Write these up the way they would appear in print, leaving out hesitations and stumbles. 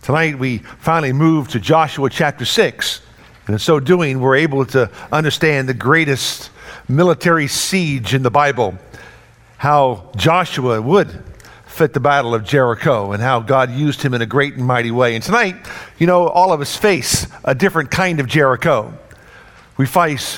Tonight we finally move to Joshua chapter 6. And in so doing, we're able to understand the greatest military siege in the Bible, how Joshua would fit the battle of Jericho and how God used him in a great and mighty way. And tonight, all of us face a different kind of Jericho. We face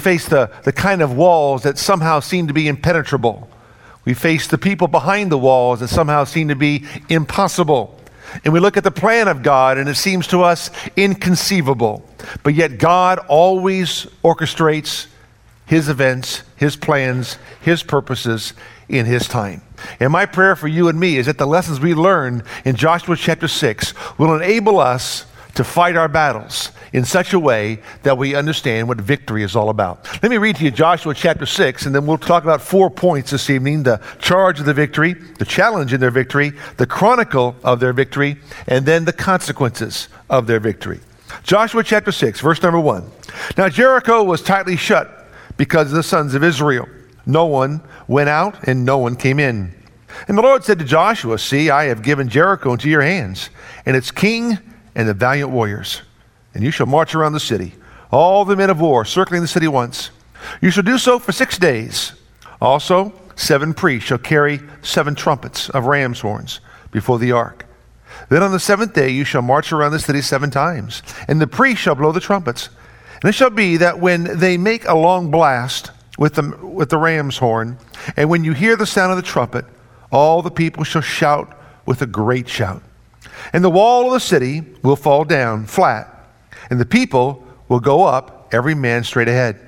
the kind of walls that somehow seem to be impenetrable. We face the people behind the walls that somehow seem to be impossible. And we look at the plan of God and it seems to us inconceivable. But yet God always orchestrates His events, His plans, His purposes in His time. And my prayer for you and me is that the lessons we learn in Joshua chapter 6 will enable us to fight our battles in such a way that we understand what victory is all about. Let me read to you Joshua chapter 6, and then we'll talk about 4 points this evening: the charge of the victory, the challenge in their victory, the chronicle of their victory, and then the consequences of their victory. Joshua chapter 6, verse number 1. Now Jericho was tightly shut because of the sons of Israel. No one went out and no one came in. And the Lord said to Joshua, "See, I have given Jericho into your hands, and its king and the valiant warriors. And you shall march around the city, all the men of war, circling the city once. You shall do so for 6 days. Also, 7 priests shall carry 7 trumpets of ram's horns before the ark. Then on the 7th day you shall march around the city 7 times, and the priests shall blow the trumpets. And it shall be that when they make a long blast with the ram's horn, and when you hear the sound of the trumpet, all the people shall shout with a great shout. And the wall of the city will fall down flat, and the people will go up, every man straight ahead."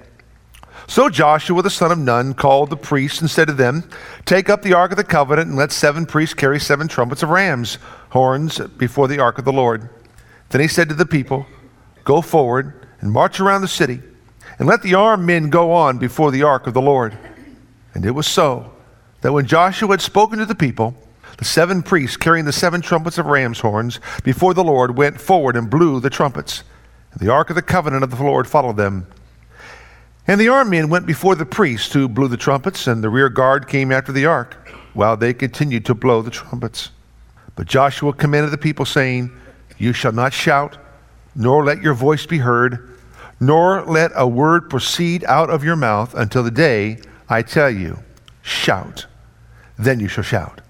So Joshua the son of Nun called the priests and said to them, "Take up the ark of the covenant, and let 7 priests carry 7 trumpets of ram's horns before the ark of the Lord." Then he said to the people, "Go forward and march around the city, and let the armed men go on before the ark of the Lord." And it was so that when Joshua had spoken to the people, the 7 priests carrying the 7 trumpets of ram's horns before the Lord went forward and blew the trumpets. And the ark of the covenant of the Lord followed them. And the armed men went before the priests who blew the trumpets, and the rear guard came after the ark, while they continued to blow the trumpets. But Joshua commanded the people, saying, "You shall not shout, nor let your voice be heard, nor let a word proceed out of your mouth until the day I tell you, shout. Then you shall shout."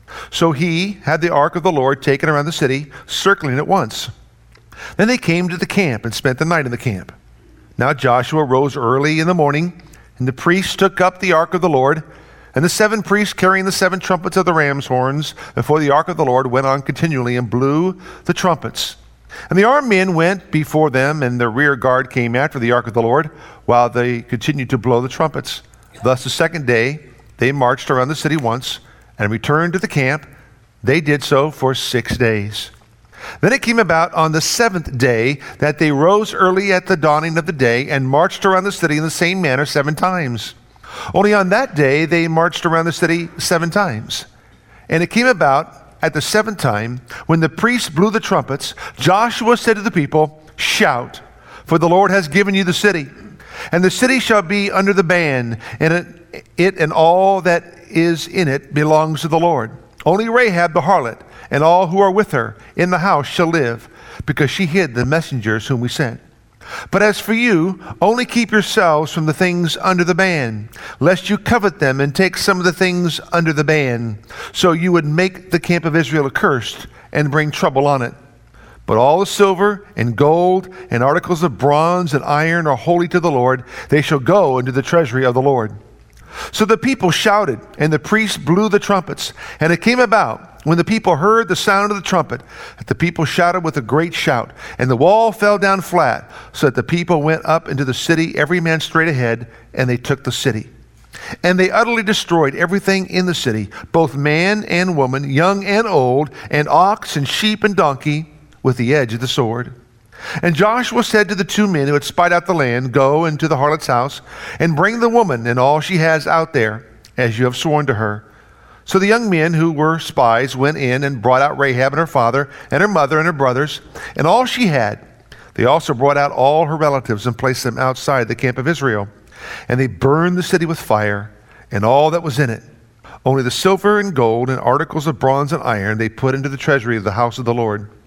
So he had the ark of the Lord taken around the city, circling it once. Then they came to the camp and spent the night in the camp. Now Joshua rose early in the morning, and the priests took up the ark of the Lord, and the 7 priests carrying the 7 trumpets of the ram's horns before the ark of the Lord went on continually and blew the trumpets. And the armed men went before them, and the rear guard came after the ark of the Lord, while they continued to blow the trumpets. Thus the 2nd day they marched around the city once, and returned to the camp. They did so for 6 days. Then it came about on the 7th day that they rose early at the dawning of the day and marched around the city in the same manner 7 times. Only on that day they marched around the city 7 times. And it came about at the 7th time, when the priests blew the trumpets, Joshua said to the people, "Shout, for the Lord has given you the city. And the city shall be under the ban, and it and all that is in it belongs to the Lord. Only Rahab the harlot and all who are with her in the house shall live, because she hid the messengers whom we sent. But as for you, only keep yourselves from the things under the ban, lest you covet them and take some of the things under the ban, so you would make the camp of Israel accursed and bring trouble on it. But all the silver and gold and articles of bronze and iron are holy to the Lord. They shall go into the treasury of the Lord." So the people shouted, and the priests blew the trumpets. And it came about, when the people heard the sound of the trumpet, that the people shouted with a great shout, and the wall fell down flat, so that the people went up into the city, every man straight ahead, and they took the city. And they utterly destroyed everything in the city, both man and woman, young and old, and ox and sheep and donkey, with the edge of the sword. And Joshua said to the 2 men who had spied out the land, "Go into the harlot's house, and bring the woman and all she has out there, as you have sworn to her." So the young men who were spies went in and brought out Rahab and her father, and her mother and her brothers, and all she had. They also brought out all her relatives and placed them outside the camp of Israel. And they burned the city with fire, and all that was in it. Only the silver and gold and articles of bronze and iron they put into the treasury of the house of the Lord.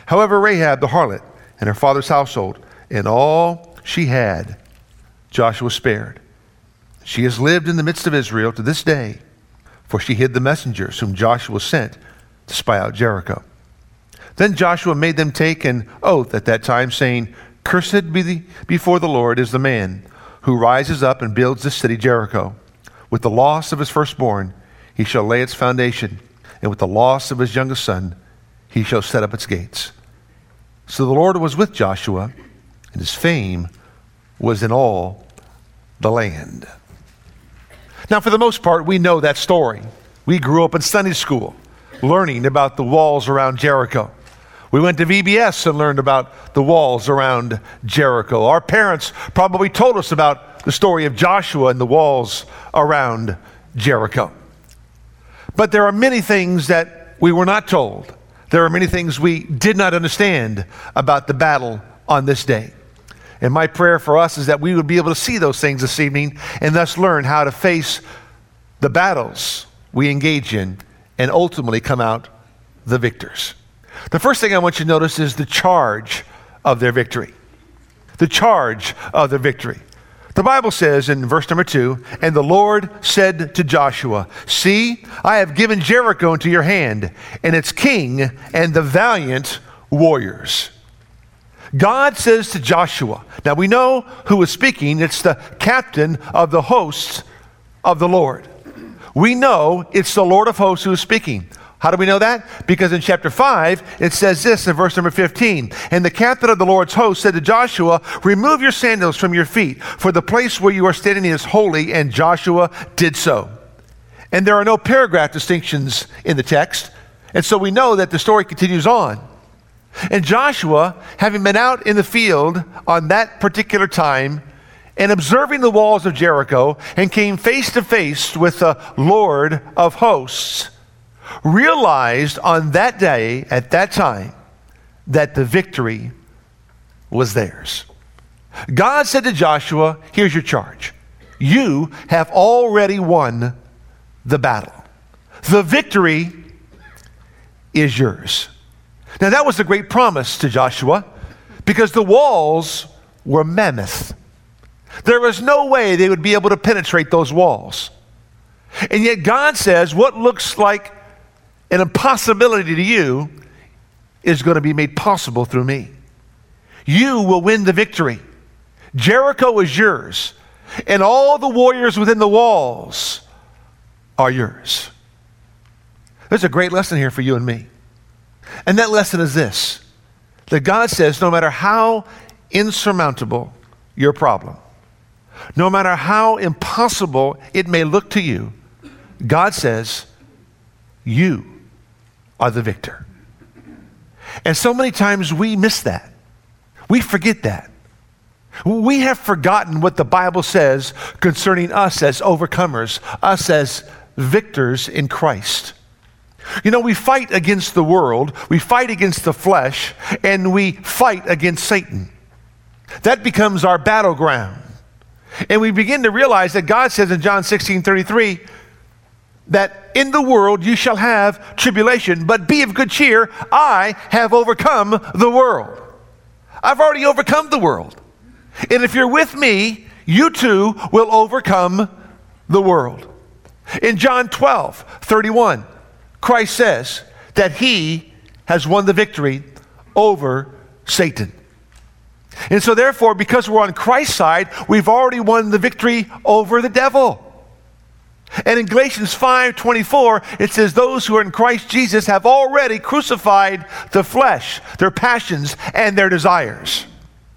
However, Rahab the harlot and her father's household and all she had, Joshua spared. She has lived in the midst of Israel to this day, for she hid the messengers whom Joshua sent to spy out Jericho. Then Joshua made them take an oath at that time, saying, Cursed before the Lord is the man who rises up and builds this city Jericho. With the loss of his firstborn he shall lay its foundation, and with the loss of his youngest son he shall set up its gates. So the Lord was with Joshua, and his fame was in all the land. Now, for the most part, we know that story. We grew up in Sunday school learning about the walls around Jericho. We went to VBS and learned about the walls around Jericho. Our parents probably told us about the story of Joshua and the walls around Jericho. But there are many things that we were not told. There are many things we did not understand about the battle on this day. And my prayer for us is that we would be able to see those things this evening and thus learn how to face the battles we engage in and ultimately come out the victors. The first thing I want you to notice is the charge of their victory. The charge of their victory. The Bible says in verse number 2, and the Lord said to Joshua, See, I have given Jericho into your hand, and its king and the valiant warriors. God says to Joshua, now we know who is speaking. It's the captain of the hosts of the Lord. We know it's the Lord of hosts who is speaking. How do we know that? Because in chapter 5, it says this in verse number 15. And the captain of the Lord's host said to Joshua, Remove your sandals from your feet, for the place where you are standing is holy. And Joshua did so. And there are no paragraph distinctions in the text. And so we know that the story continues on. And Joshua, having been out in the field on that particular time and observing the walls of Jericho, and came face to face with the Lord of hosts, realized on that day, at that time, that the victory was theirs. God said to Joshua, here's your charge. You have already won the battle. The victory is yours. Now that was a great promise to Joshua, because the walls were mammoth. There was no way they would be able to penetrate those walls. And yet God says, what looks like an impossibility to you is going to be made possible through me. You will win the victory. Jericho is yours, and all the warriors within the walls are yours. There's a great lesson here for you and me. And that lesson is this, that God says no matter how insurmountable your problem, no matter how impossible it may look to you, God says you are the victor. And so many times we miss that. We forget that. We have forgotten what the Bible says concerning us as overcomers, us as victors in Christ. You know, we fight against the world, we fight against the flesh, and we fight against Satan. That becomes our battleground. And we begin to realize that God says in John 16:33 that in the world you shall have tribulation, but be of good cheer, I have overcome the world. I've already overcome the world. And if you're with me, you too will overcome the world. In John 12:31, Christ says that he has won the victory over Satan. And so therefore, because we're on Christ's side, we've already won the victory over the devil. And in Galatians 5:24, it says, those who are in Christ Jesus have already crucified the flesh, their passions, and their desires.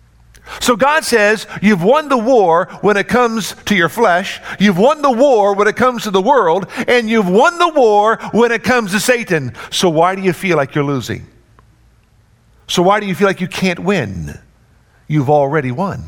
So God says, you've won the war when it comes to your flesh, you've won the war when it comes to the world, and you've won the war when it comes to Satan. So why do you feel like you're losing? So why do you feel like you can't win? You've already won.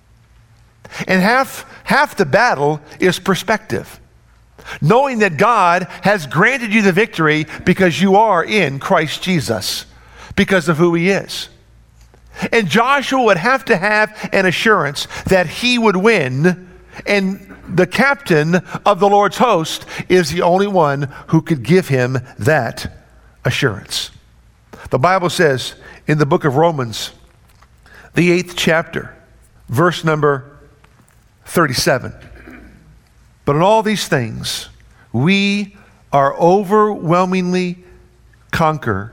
And half the battle is perspective. Knowing that God has granted you the victory because you are in Christ Jesus, because of who he is. And Joshua would have to have an assurance that he would win, and the captain of the Lord's host is the only one who could give him that assurance. The Bible says in the book of Romans, the 8th chapter, verse number 37, but in all these things, we overwhelmingly conquer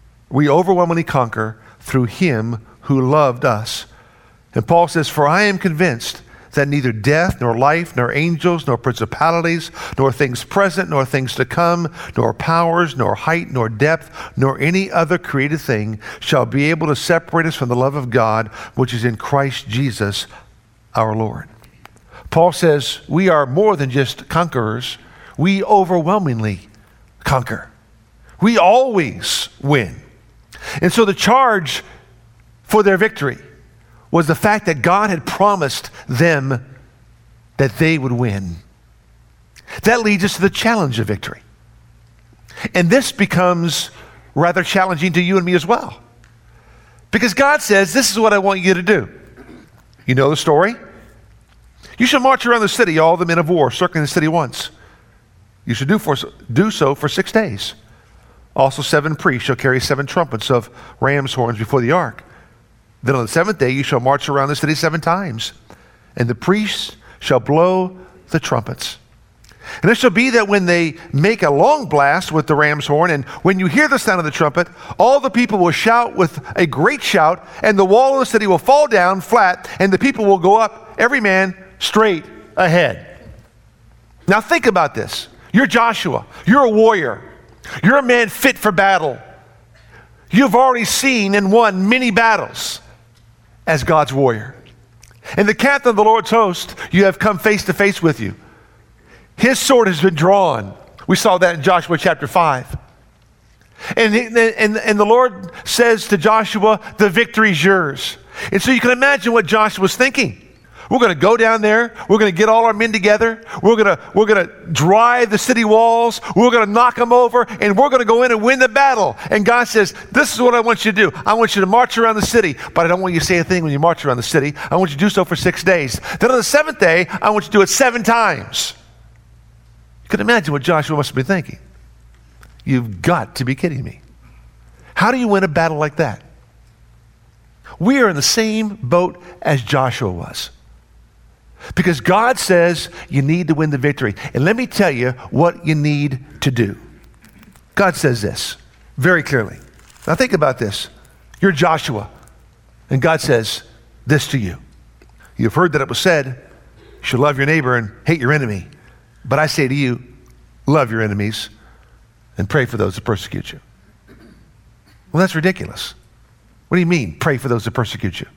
through him who loved us. And Paul says, for I am convinced that neither death, nor life, nor angels, nor principalities, nor things present, nor things to come, nor powers, nor height, nor depth, nor any other created thing shall be able to separate us from the love of God, which is in Christ Jesus our Lord. Paul says we are more than just conquerors. We overwhelmingly conquer. We always win. And so the charge for their victory was the fact that God had promised them that they would win. That leads us to the challenge of victory. And this becomes rather challenging to you and me as well. Because God says, this is what I want you to do. You know the story? You shall march around the city, all the men of war, circling the city once. You should do so for 6 days. Also 7 priests shall carry 7 trumpets of ram's horns before the ark. Then on the 7th day you shall march around the city 7 times, and the priests shall blow the trumpets. And it shall be that when they make a long blast with the ram's horn, and when you hear the sound of the trumpet, all the people will shout with a great shout, and the wall of the city will fall down flat, and the people will go up, every man straight ahead. Now think about this. You're Joshua. You're a warrior. You're a man fit for battle. You've already seen and won many battles as God's warrior. And the captain of the Lord's host, you have come face to face with you. His sword has been drawn. We saw that in Joshua chapter 5. And the Lord says to Joshua, the victory's yours. And so you can imagine what Joshua's thinking. We're going to go down there. We're going to get all our men together. We're going to drive the city walls. We're going to knock them over, and we're going to go in and win the battle. And God says, this is what I want you to do. I want you to march around the city, but I don't want you to say a thing when you march around the city. I want you to do so for 6 days. Then on the 7th day, I want you to do it 7 times. You can imagine what Joshua must have been thinking. You've got to be kidding me. How do you win a battle like that? We are in the same boat as Joshua was. Because God says you need to win the victory. And let me tell you what you need to do. God says this very clearly. Now think about this. You're Joshua. And God says this to you. You've heard that it was said, you should love your neighbor and hate your enemy. But I say to you, love your enemies and pray for those that persecute you. Well, that's ridiculous. What do you mean, pray for those that persecute you?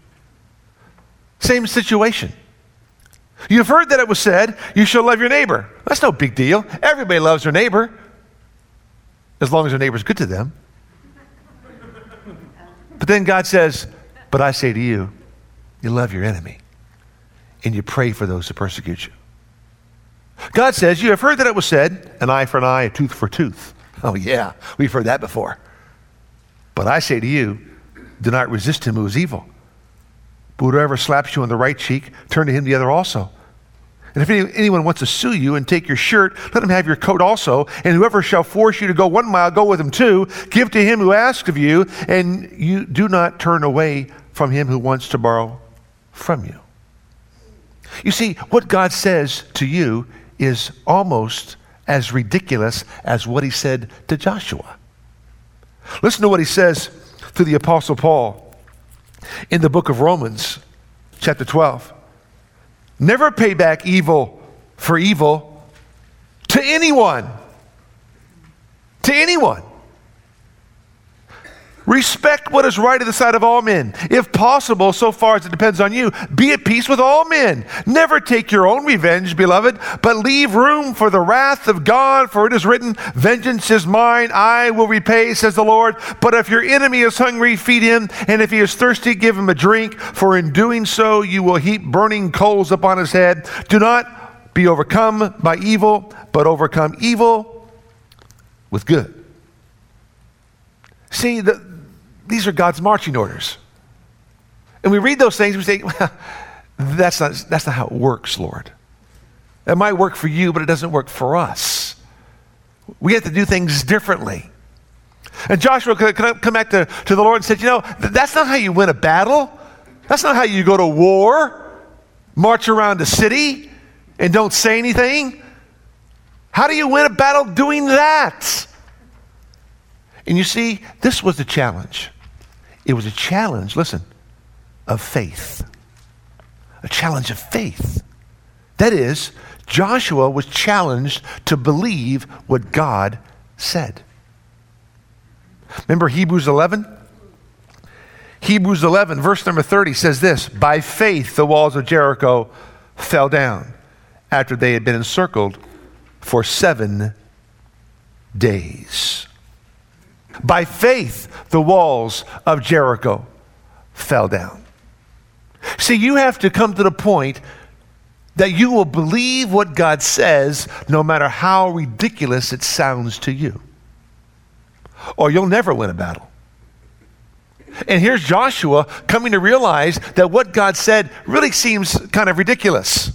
Same situation. You've heard that it was said, you shall love your neighbor. That's no big deal. Everybody loves their neighbor, as long as their neighbor's good to them. But then God says, but I say to you, you love your enemy, and you pray for those who persecute you. God says, you have heard that it was said, an eye for an eye, a tooth for a tooth. Oh yeah, we've heard that before. But I say to you, do not resist him who is evil. But whoever slaps you on the right cheek, turn to him the other also. And if anyone wants to sue you and take your shirt, let him have your coat also. And whoever shall force you to go 1 mile, go with him 2. Give to him who asks of you, and you do not turn away from him who wants to borrow from you. You see, what God says to you is almost as ridiculous as what he said to Joshua. Listen to what he says to the Apostle Paul in the book of Romans, chapter 12. Never pay back evil for evil to anyone. To anyone. Respect what is right in the sight of all men. If possible, so far as it depends on you, be at peace with all men. Never take your own revenge, beloved, but leave room for the wrath of God, for it is written, vengeance is mine, I will repay, says the Lord. But if your enemy is hungry, feed him, and if he is thirsty, give him a drink, for in doing so you will heap burning coals upon his head. Do not be overcome by evil, but overcome evil with good. See, these are God's marching orders. And we read those things and we say, well, that's not how it works, Lord. It might work for you, but it doesn't work for us. We have to do things differently. And Joshua could come back to the Lord and said, that's not how you win a battle. That's not how you go to war, march around a city and don't say anything. How do you win a battle doing that? And you see, this was the challenge. It was a challenge, listen, of faith. A challenge of faith. That is, Joshua was challenged to believe what God said. Remember Hebrews 11? Hebrews 11, verse number 30 says this, by faith the walls of Jericho fell down after they had been encircled for 7 days. By faith the walls of Jericho fell down. See, you have to come to the point that you will believe what God says no matter how ridiculous it sounds to you. Or you'll never win a battle. And here's Joshua coming to realize that what God said really seems kind of ridiculous.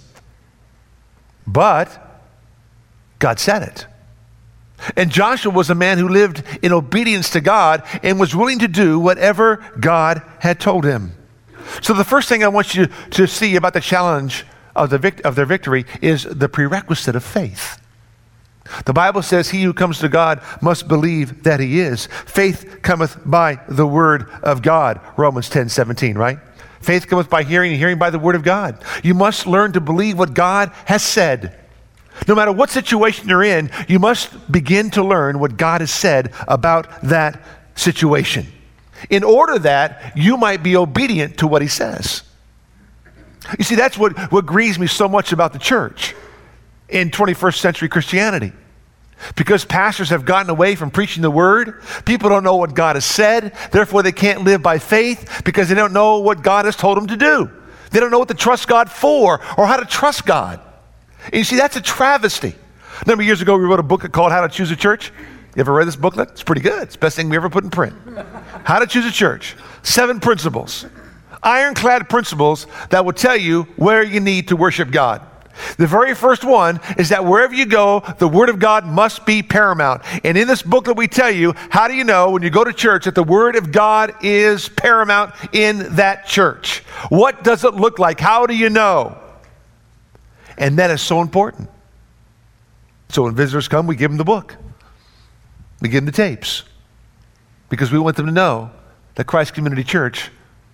But God said it. And Joshua was a man who lived in obedience to God and was willing to do whatever God had told him. So the first thing I want you to see about the challenge of their victory is the prerequisite of faith. The Bible says he who comes to God must believe that he is. Faith cometh by the word of God. Romans 10:17, right? Faith cometh by hearing, and hearing by the word of God. You must learn to believe what God has said. No matter what situation you're in, you must begin to learn what God has said about that situation, in order that you might be obedient to what he says. You see, that's what grieves me so much about the church in 21st century Christianity. Because pastors have gotten away from preaching the word, people don't know what God has said, therefore they can't live by faith because they don't know what God has told them to do. They don't know what to trust God for or how to trust God. And you see, that's a travesty. A number of years ago, we wrote a booklet called How to Choose a Church. You ever read this booklet? It's pretty good. It's the best thing we ever put in print. How to Choose a Church. 7 principles. Ironclad principles that will tell you where you need to worship God. The very first one is that wherever you go, the Word of God must be paramount. And in this booklet, we tell you, how do you know when you go to church that the Word of God is paramount in that church? What does it look like? How do you know? And that is so important. So when visitors come, we give them the book. We give them the tapes. Because we want them to know that Christ Community Church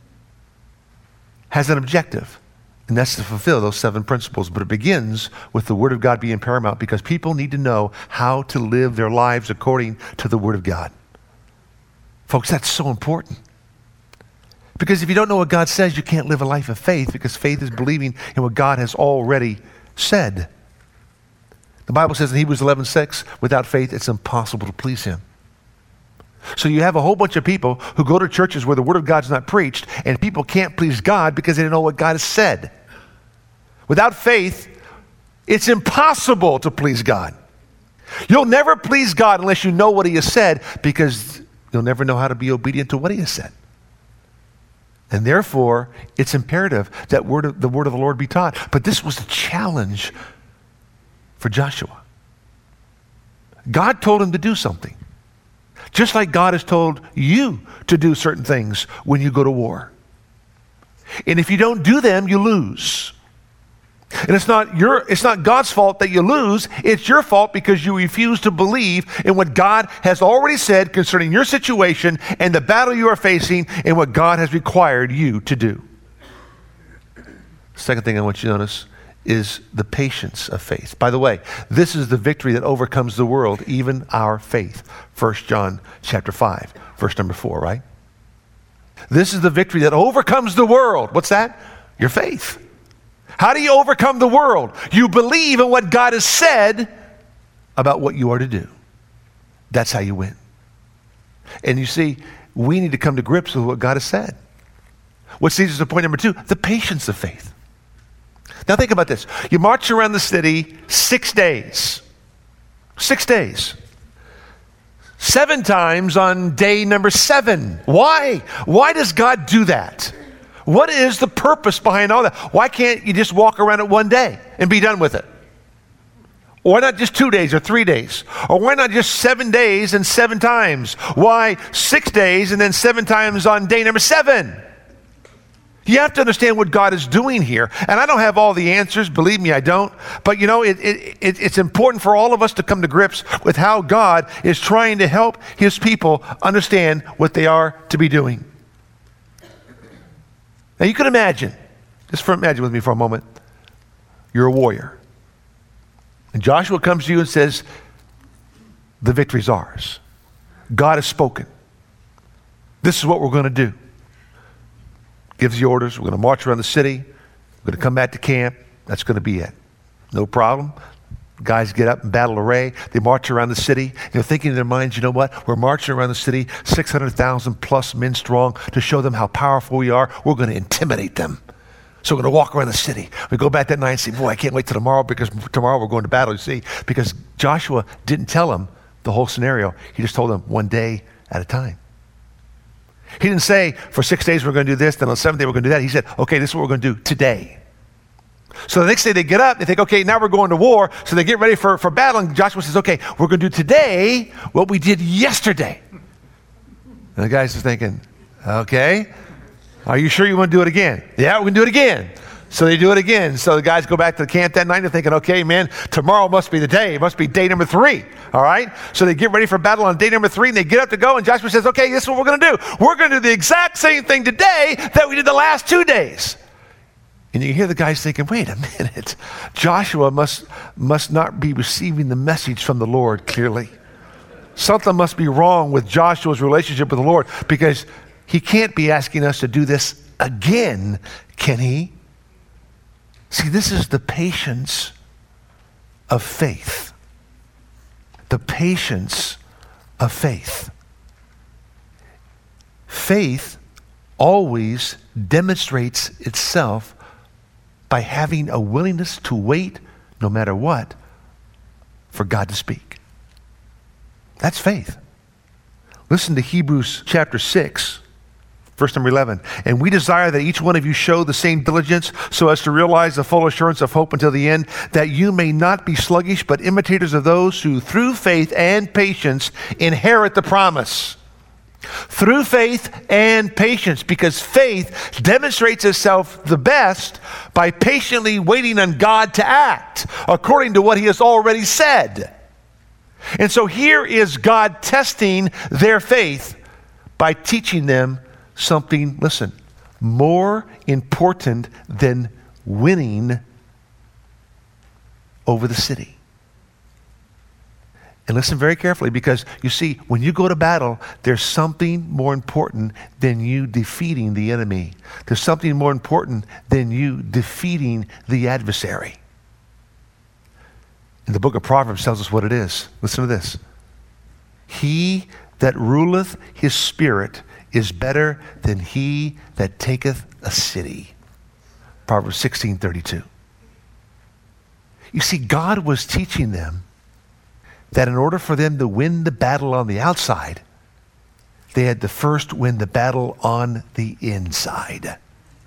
has an objective. And that's to fulfill those 7 principles. But it begins with the Word of God being paramount because people need to know how to live their lives according to the Word of God. Folks, that's so important. Because if you don't know what God says, you can't live a life of faith, because faith is believing in what God has already said. The Bible says in Hebrews 11:6, without faith, it's impossible to please him. So you have a whole bunch of people who go to churches where the Word of God's not preached, and people can't please God because they don't know what God has said. Without faith, it's impossible to please God. You'll never please God unless you know what he has said, because you'll never know how to be obedient to what he has said. And therefore, it's imperative that the word of the Lord be taught. But this was the challenge for Joshua. God told him to do something. Just like God has told you to do certain things when you go to war. And if you don't do them, you lose. And it's not God's fault that you lose. It's your fault because you refuse to believe in what God has already said concerning your situation and the battle you are facing and what God has required you to do. Second thing I want you to notice is the patience of faith. By the way, this is the victory that overcomes the world, even our faith. 1 John chapter 5, verse number 4, right? This is the victory that overcomes the world. What's that? Your faith. How do you overcome the world? You believe in what God has said about what you are to do. That's how you win. And you see, we need to come to grips with what God has said. Which leads us to point number 2, the patience of faith. Now think about this. You march around the city 6 days. 6 days. 7 times on day number 7. Why? Why does God do that? What is the purpose behind all that? Why can't you just walk around it one day and be done with it? Or why not just 2 days or 3 days? Or why not just 7 days and 7 times? Why 6 days and then 7 times on day number 7? You have to understand what God is doing here. And I don't have all the answers. Believe me, I don't. But you know, it's important for all of us to come to grips with how God is trying to help his people understand what they are to be doing. Now you can imagine, imagine with me for a moment, you're a warrior. And Joshua comes to you and says, the victory's ours. God has spoken. This is what we're going to do. Gives the orders. We're going to march around the city. We're going to come back to camp. That's going to be it. No problem. Guys get up in battle array. They march around the city. They're thinking in their minds, you know what? We're marching around the city, 600,000 plus men strong, to show them how powerful we are. We're going to intimidate them. So we're going to walk around the city. We go back that night and say, boy, I can't wait till tomorrow, because tomorrow we're going to battle, you see. Because Joshua didn't tell them the whole scenario. He just told them one day at a time. He didn't say, for 6 days we're going to do this, then on the 7th day we're going to do that. He said, okay, this is what we're going to do today. So the next day they get up, they think, okay, now we're going to war. So they get ready for battle, and Joshua says, okay, we're going to do today what we did yesterday. And the guys are thinking, okay, are you sure you want to do it again? Yeah, we're going to do it again. So they do it again. So the guys go back to the camp that night. They're thinking, okay, man, tomorrow must be the day. It must be day number 3. All right? So they get ready for battle on day number 3, and they get up to go. And Joshua says, okay, this is what we're going to do. We're going to do the exact same thing today that we did the last 2 days. And you hear the guys thinking, wait a minute. Joshua must not be receiving the message from the Lord clearly. Something must be wrong with Joshua's relationship with the Lord, because he can't be asking us to do this again, can he? See, this is the patience of faith. The patience of faith. Faith always demonstrates itself by having a willingness to wait, no matter what, for God to speak. That's faith. Listen to Hebrews chapter 6. Verse number 11, and we desire that each one of you show the same diligence so as to realize the full assurance of hope until the end, that you may not be sluggish, but imitators of those who through faith and patience inherit the promise. Through faith and patience, because faith demonstrates itself the best by patiently waiting on God to act according to what he has already said. And so here is God testing their faith by teaching them something, listen, more important than winning over the city. And listen very carefully, because you see, when you go to battle, there's something more important than you defeating the enemy. There's something more important than you defeating the adversary. And the book of Proverbs tells us what it is. Listen to this. He that ruleth his spirit is better than he that taketh a city. Proverbs 16:32. You see, God was teaching them that in order for them to win the battle on the outside, they had to first win the battle on the inside.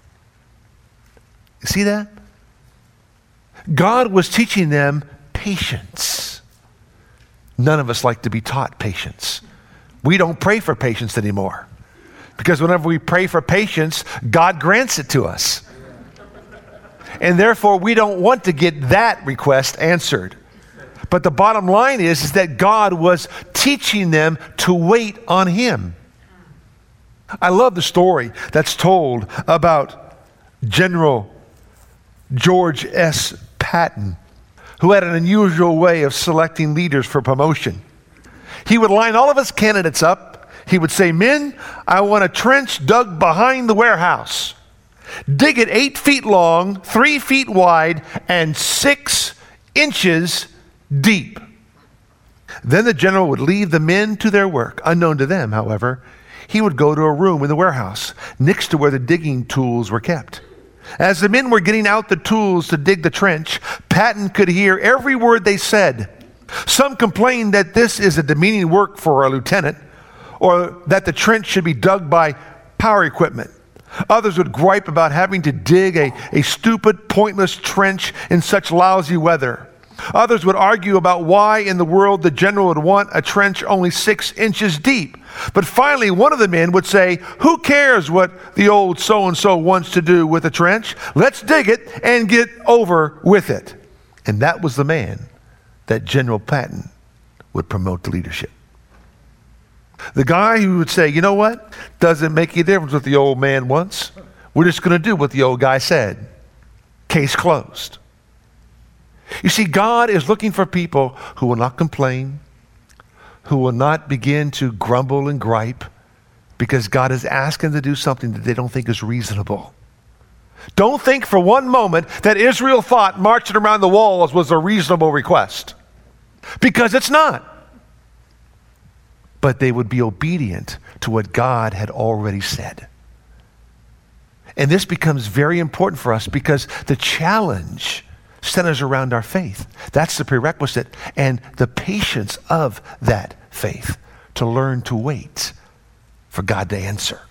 You see that? God was teaching them patience. None of us like to be taught patience. We don't pray for patience anymore. Because whenever we pray for patience, God grants it to us. And therefore, we don't want to get that request answered. But the bottom line is that God was teaching them to wait on him. I love the story that's told about General George S. Patton, who had an unusual way of selecting leaders for promotion. He would line all of his candidates up. He would say, men, I want a trench dug behind the warehouse. Dig it 8 feet long, 3 feet wide, and 6 inches deep. Then the general would leave the men to their work. Unknown to them, however, he would go to a room in the warehouse next to where the digging tools were kept. As the men were getting out the tools to dig the trench, Patton could hear every word they said. Some complained that this is a demeaning work for a lieutenant, or that the trench should be dug by power equipment. Others would gripe about having to dig a stupid, pointless trench in such lousy weather. Others would argue about why in the world the general would want a trench only 6 inches deep. But finally, one of the men would say, who cares what the old so-and-so wants to do with a trench? Let's dig it and get over with it. And that was the man that General Patton would promote to leadership. The guy who would say, you know what? Doesn't make any difference what the old man wants. We're just going to do what the old guy said. Case closed. You see, God is looking for people who will not complain, who will not begin to grumble and gripe, because God is asking them to do something that they don't think is reasonable. Don't think for one moment that Israel thought marching around the walls was a reasonable request, because it's not. But they would be obedient to what God had already said. And this becomes very important for us because the challenge centers around our faith. That's the prerequisite, and the patience of that faith to learn to wait for God to answer.